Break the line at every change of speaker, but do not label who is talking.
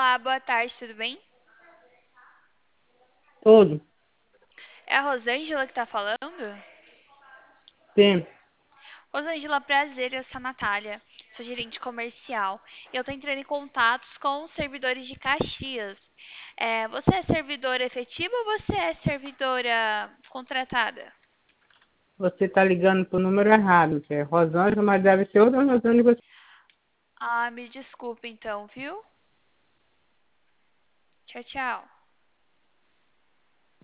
Olá, boa tarde, tudo bem?
Todo.
É a Rosângela que tá falando?
Sim.
Rosângela, prazer, eu sou a Natália, sou gerente comercial. Eu tô entrando em contatos com os servidores de Caxias. Você é servidora efetiva ou você é servidora contratada?
Você está ligando para o número errado, que é Rosângela, mas deve ser outra Rosângela.
Ah, me desculpa então, viu? Tchau, tchau.